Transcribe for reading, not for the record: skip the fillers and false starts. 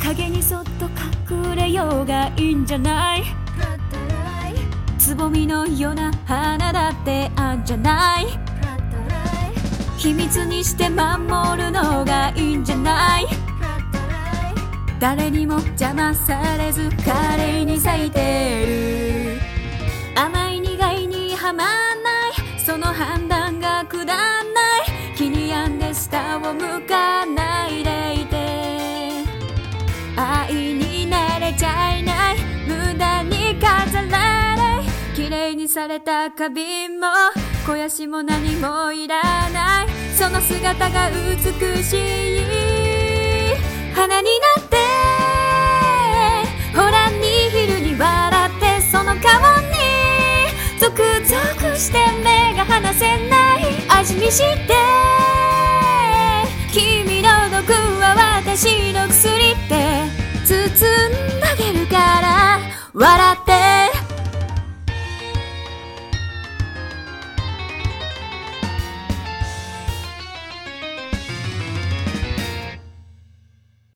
影にそっと隠れようがいいんじゃない。つぼみのような花だってあんじゃない。秘密にして守るのがいいんじゃない。誰にも邪魔されず華麗に咲いてる。甘い苦いにはまんない、その判断がくだんない。気に病んで下を向かないでいて、愛に慣れちゃいない、無駄に飾らない。綺麗にされた花瓶も肥やしも何もいらない。その姿が美しい花になって、ほらに昼に笑って、その顔にゾクゾクして目が離せない。味見して君の毒は私の薬って包んであげるから、笑